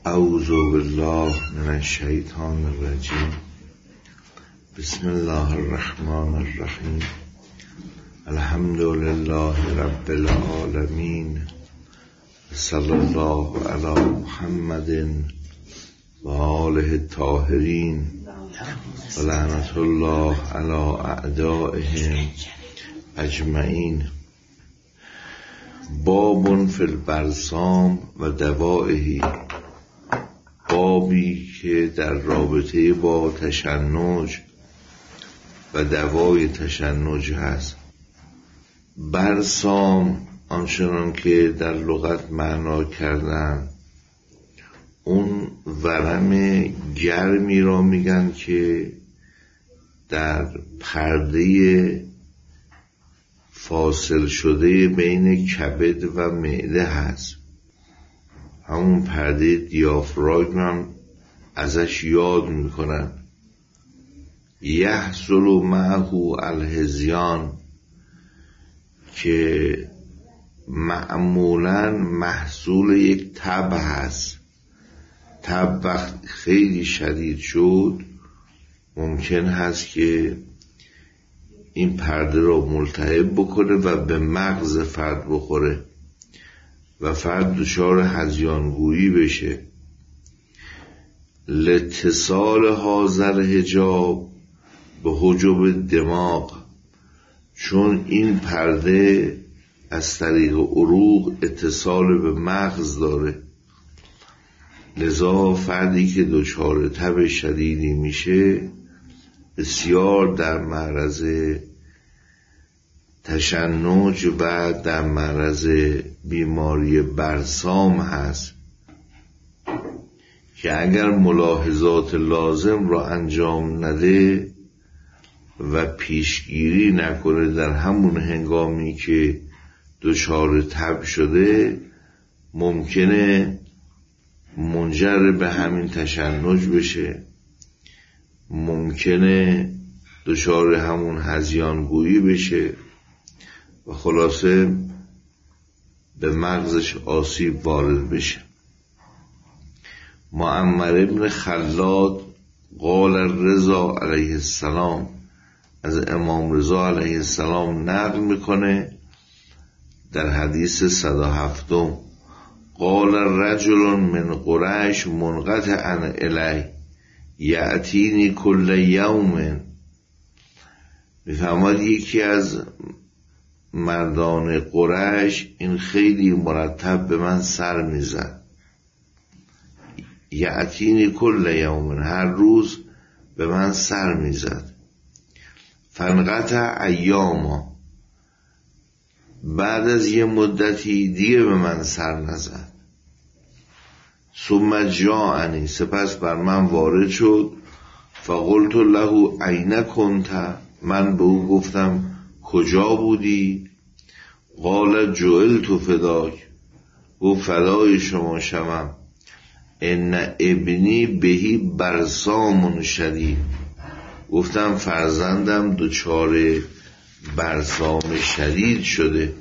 اعوذ بالله من الشیطان الرجیم. بسم الله الرحمن الرحیم. الحمد لله رب العالمین. صلی الله علی محمد و آله الطاهرین و لعنت الله علی اعدائهم اجمعین. باب فی البلسام و دوائه، بابی که در رابطه با تشنج و دوای تشنج هست. بلسام آنچنان که در لغت معنا کردن اون ورم گرمی را میگن که در پرده فاصل شده بین کبد و معده هست. همون پرده دیافراگم هم ازش یاد میکنن. یحصل معه الهذیان، که معمولا محصول یک تب هست. تب وقت خیلی شدید شد ممکن هست که این پرده را ملتهب بکنه و به مغز فرد بخوره و فرد دچار هذیانگویی بشه. لاتصال هذا حجاب به حجب دماغ، چون این پرده از طریق عروق اتصال به مغز داره، لذا فردی که دچار تب شدیدی میشه بسیار در معرض تشنج و در معرض بیماری بلسام هست که اگر ملاحظات لازم را انجام نده و پیشگیری نکنه در همون هنگامی که دچار تب شده ممکنه منجر به همین تشنج بشه، ممکنه دچار همون هذیانگویی بشه و خلاصه به مغزش آسیب وارد بشه. معمر ابن خلاد قال رضا علیه السلام، از امام رضا علیه السلام نقل میکنه در حدیث 107: قال رجل من قریش منقطعا الی یأتینی کل یوم. میفرماد یکی از مردان قریش این خیلی مرتب به من سر میزد. یأتینی کل یوم، هر روز به من سر میزد. فانقطع ایاما، بعد از یه مدتی دیگه به من سر نزد. ثم جاءنی، سپس بر من وارد شد. فقلت له این کنت، من به او گفتم کجا بودی؟ قال جعلت فداک، گفت فدای شما شوم. ان ابنی بهی بلسام شدید، گفتم فرزندم دچار بلسام شدید شده.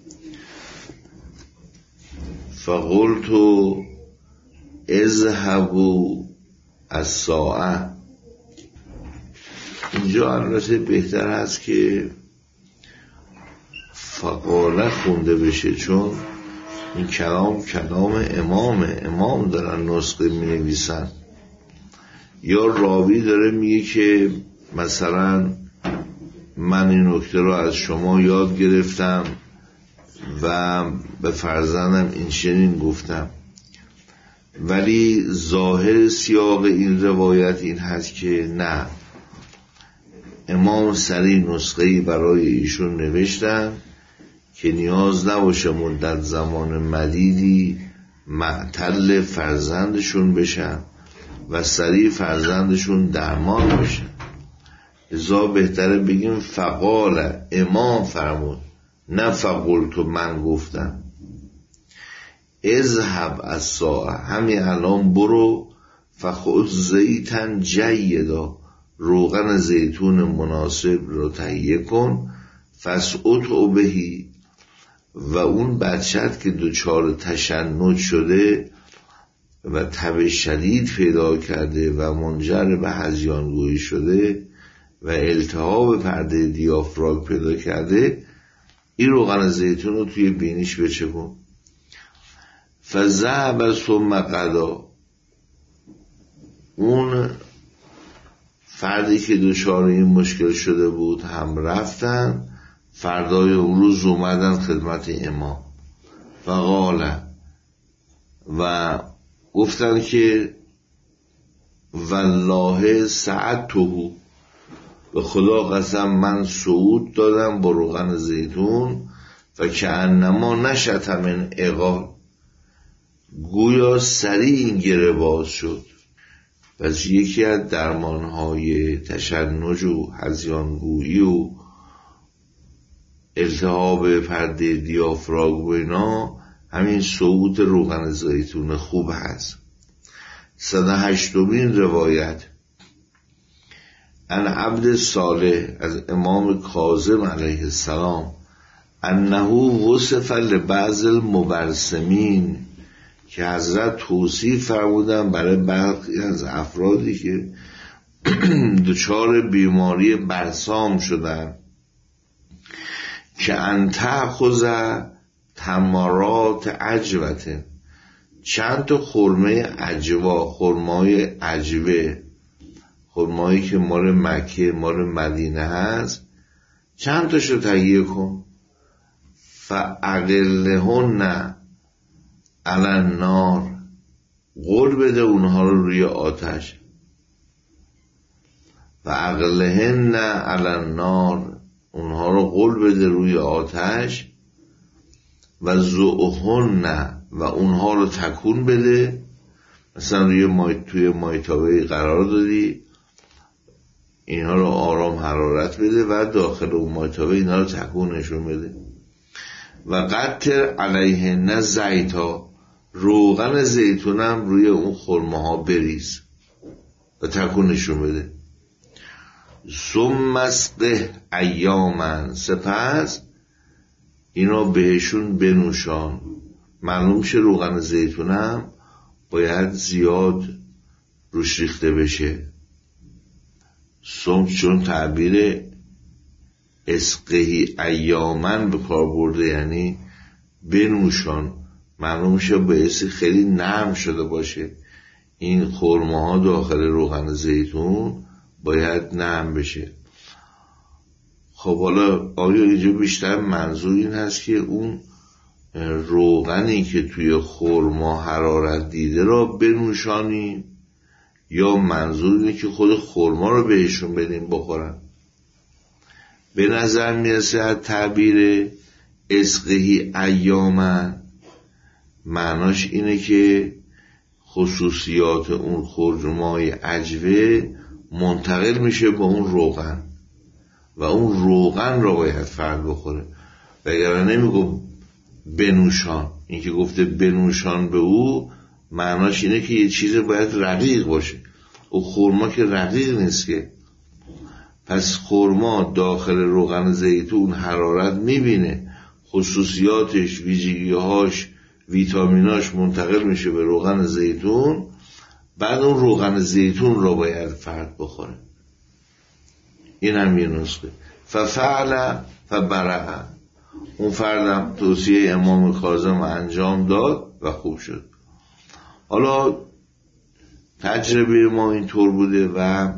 فقلت اذهبوا الساعه، اینجا البته بهتر هست که فقاله خونده بشه، چون این کلام امام دارن نسخه می نویسن. یا راوی داره میگه که مثلا من این نکته رو از شما یاد گرفتم و به فرزندم این چنین گفتم، ولی ظاهر سیاق این روایت این هست که نه، امام سریع نسخه‌ای برای ایشون نوشتن که نیاز نباشه مدت زمان مدیدی معطل فرزندشون بشن و سریع فرزندشون درمان بشن. ازا بهتره بگیم فقال، امام فرمود، نه فقلت من گفتم. اذهب الساعه، همین الان برو. فخذ زیتن جیدا، روغن زیتون مناسب رو تهیه کن. فاسعد بهی، و اون بچت که دچار تشنج شده و تب شدید پیدا کرده و منجر به هذیانگویی شده و التهاب پرده دیافراگم پیدا کرده، این روغن زیتون رو توی بینیش بچکن. فذهب ثم قضا، اون فردی که دچار این مشکل شده بود هم رفتن، فردای اون روز اومدن خدمت امام فقال، و گفتن که والله سعدته، به خدا قسم من صعود دادم با روغن زیتون، و که انما نشط من عقال، گویا سریع این گره باز شد. پس یکی از درمانهای تشنج و هذیانگویی و التهاب پرده دیافراگم و اینا همین صعود روغن زیتون خوب هست. 108مین روایت عن عبد صالح از امام کاظم علیه السلام انه وصف لبعض المبرسمین، که حضرت توصیف فرمودن برای برخی از افرادی که دچار بیماری برسام شدن، که انتأخذ تمرات عجوه، چند تا خرمه عجوا، خرمای عجوه، خرمایی که مال مکه مال مدینه هست، چند تاشو تهیه کن. فاقلهن علی النار، قل بده اونها رو روی آتش. فاقلهن علی النار، اونها رو قل بده روی آتش. و زؤهن، و اونها رو تکون بده، مثلا توی مایتابه قرار دادی، اینها رو آرام حرارت بده و داخل اون مایتابه اینها رو تکونشون بده. و قطر علیهن زیتا، روغن زیتونم روی اون خرمه ها بریز و تکونشون بده. ثم اسقه ایاما، سپس اینا بهشون بنوشان. معلوم شه روغن زیتونم باید زیاد روش ریخته بشه. چون تعبیر اسقهی ایامن به کار برده، یعنی بنوشان، معلوم شه باعث خیلی نرم شده باشه. این خرمه ها داخل روغن زیتون باید نرم بشه. خب حالا آیا اینجا بیشتر منظور این هست که اون روغنی که توی خرما حرارت دیده را بنوشانیم، یا منظور اینه که خود خرما رو بهشون بدیم بخورن؟ به نظر میرسه از تعبیر اسقهی ایامن معناش اینه که خصوصیات اون خرمای عجوه منتقل میشه با اون روغن و اون روغن را باید فرد بخوره. وگرنه نمیگو بنوشان. این که گفته بنوشان به او معناش اینه که یه چیز باید رقیق باشه. او خرما که رقیق نیست که. پس خرما داخل روغن زیتون حرارت میبینه، خصوصیاتش، ویژگیهاش، ویتامیناش منتقل میشه به روغن زیتون، بعد اون روغن زیتون را باید فرد بخوره. این هم یه نسخه. ففعل فبرع، اون فردم توصیه امام کاظم انجام داد و خوب شد. حالا تجربه ما اینطور بوده و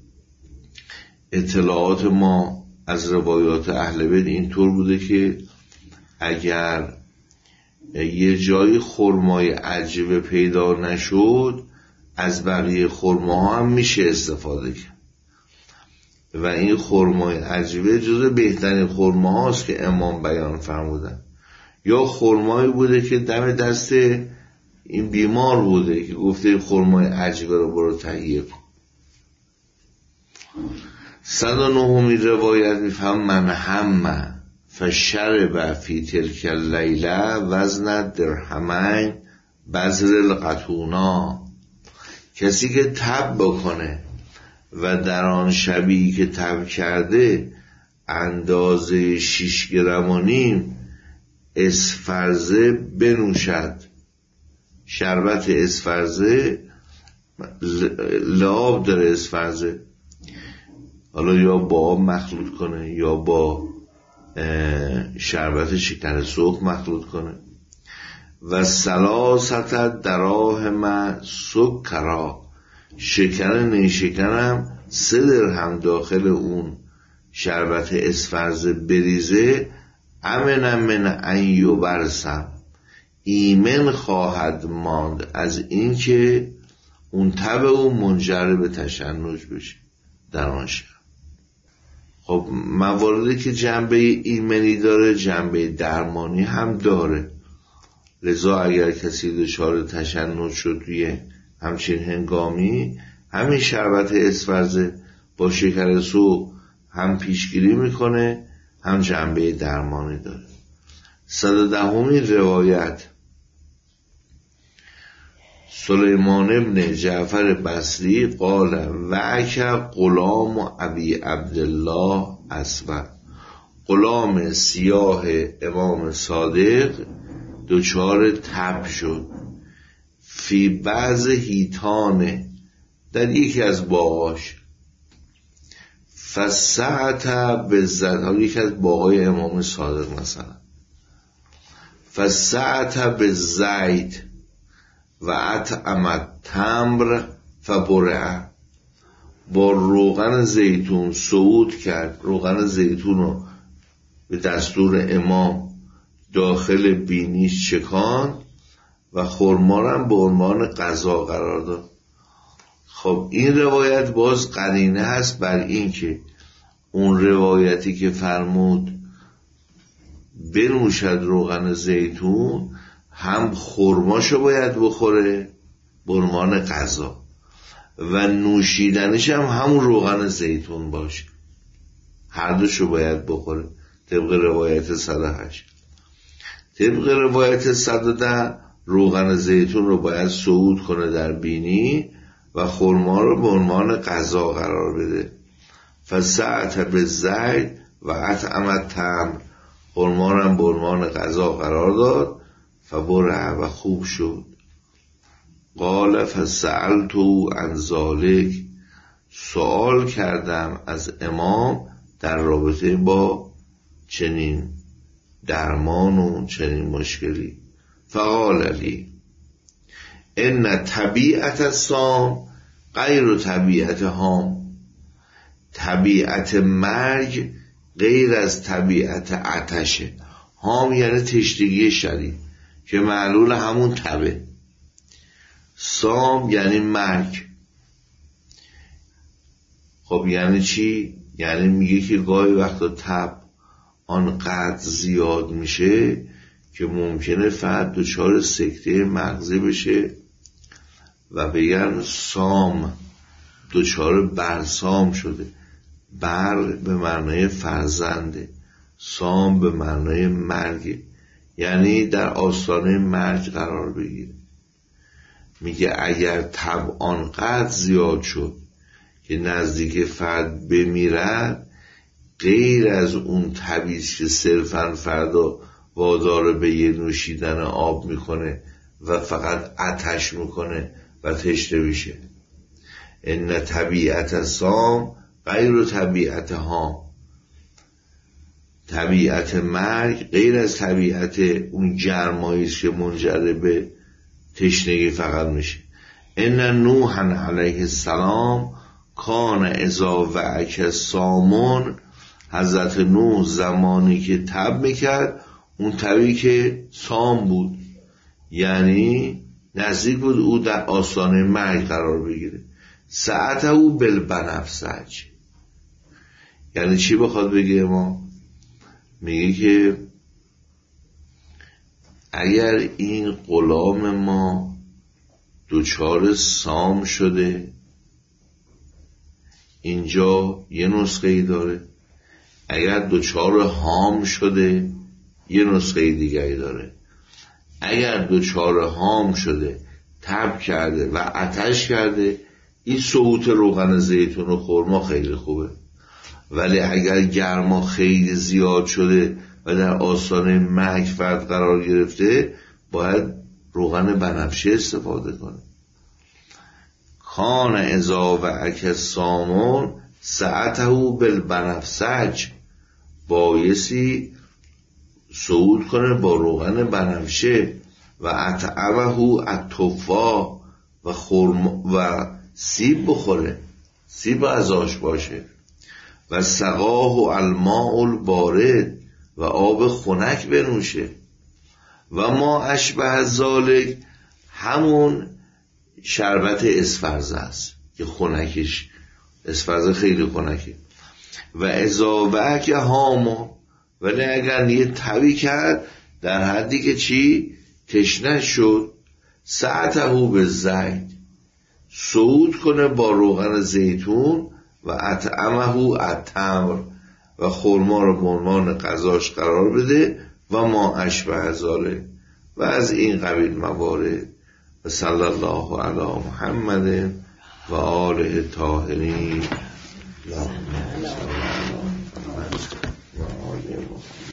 اطلاعات ما از روایات اهل بیت اینطور بوده که اگر یه جای خرمای عجیبه پیدا نشد، از بقیه خرماها هم میشه استفاده کرد و این خرمای عجیبه جزو بهترین خرماهاست که امام بیان فرمودن. یا خرمایی بوده که دم دست این بیمار بوده که گفته خرمای عجیبه رو برو تهیه کن. 109 روایت میفهم من هم فشرب فی تلک اللیله وزن درهمین بذر القطونا، کسی که تب بکنه و در آن شبی که تب کرده اندازه 6.5 گرم اسفرزه بنوشد شربت اسفرزه لعاب داره، اسفرزه حالا یا با آب مخلوط کنه یا با شربت شکر سرخ مخلوط کنه. و سلاست دراهم سکرا، شکر نیشکرم 3 درهم داخل اون شربت اسفرزه بریزه، امن من ان یبرسم، ایمن خواهد ماند از این که اون تب اون منجر به تشنج بشه در آن شب. خب مواردی که جنبه ایمنی داره جنبه درمانی هم داره، لذا اگر کسی دچار تشنج شد توی همچین هنگامی، همین شربت اسفرزه با شکر سرخ هم پیشگیری میکنه هم جنبه درمانی داره. 110 روایت، سلیمان ابن جعفر بصری قال وعک غلام ابی عبدالله اسود، غلام سیاه امام صادق دچار تب شد، فی بعض هیتانه، در یکی از باغاش، فسعت بالزید، یکی از باغای امام صادق مثلا، فسعت بالزید و اطعم تمر فبرع، با روغن زیتون صعود کرد، روغن زیتون رو به دستور امام داخل بینیش چکان و خرما رو به عنوان غذا قرار داد. خب این روایت باز قرینه هست بر این که اون روایتی که فرمود بنوشد روغن زیتون، هم خرماشو باید بخوره به عنوان غذا و نوشیدنش هم همون روغن زیتون باشه، هر دوشو باید بخوره طبق روایت 108. طبق روایت 110 روغن زیتون رو باید صعود کنه در بینی و خرما رو به عنوان غذا قرار بده. فسعت بالزید و اطعم تمر، خرما رو هم به عنوان غذا قرار داد، فبرع و خوب شد. قال فسألتو عن ذلک، سوال کردم از امام در رابطه با چنین درمان و چنین مشکلی. فقال لی ان طبیعت الصام غیر طبیعت هام، طبیعت مرگ غیر از طبیعت عطشه. هام یعنی تشنگی شدید که معلول همون تبه، سام یعنی مرگ. خب یعنی چی؟ یعنی میگه که گاهی وقتا تب آنقدر زیاد میشه که ممکنه فرد دچار سکته مغزی بشه و بگن سام، دچار برسام شده. بر به معنای فرزنده، سام به معنای مرگ، یعنی در آستانه مرگ قرار بگیره. میگه اگر تب آنقدر زیاد شد که نزدیک فرد بمیرد، غیر از اون تبیست که صرفاً فردا وادار به یه نوشیدن آب میکنه و فقط آتش میکنه و تشنه میشه. ان طبیعت سام غیر طبیعت هام، طبیعت مرگ غیر از طبیعت اون گرماییست که منجر به تشنگی فقط میشه. ان نوح علیه السلام کان اذا وعک سامون، حضرت نوح زمانی که تب میکرد، اون تبی که سام بود، یعنی نزدیک بود او در آستانه مرگ قرار بگیره. ساعت او بالبنفسج، یعنی چی بخواد بگه ما؟ میگه که اگر این غلام ما دچار سام شده، اینجا یه نسخه ای داره، اگر دچار هام شده یه نسخه دیگری داره. اگر دچار هام شده، تب کرده و آتش کرده، این صعود روغن زیتون و خرما خیلی خوبه. ولی اگر گرما خیلی زیاد شده و در آستانه مرگ فرد قرار گرفته، باید روغن بنفشه استفاده کنه. کان اذا وعک سامون سعته بالبنفسج، بایستی صعود کنه با روغن بنفشه. و اطعمه التفاح، و خرم و سیب بخوره، سیب ازاش باشه. و سقاه الماء البارد، و آب خنک بنوشه. و ما اشبه ذالک، همون شربت اسفرزه است که خنکش، اسفرزه خیلی خنکه. و اذا وعک هاما، ولی اگر یه تبی کرد در حدی که چی؟ تشنه شد، سعته به زیت، صعود کنه با روغن زیتون. و اطعمه التمر، و خرما رو به عنوان غذاش قرار بده. و ما اشبه ذالک، و از این قبیل موارد. و صلی الله علی محمد و آله الطاهرین.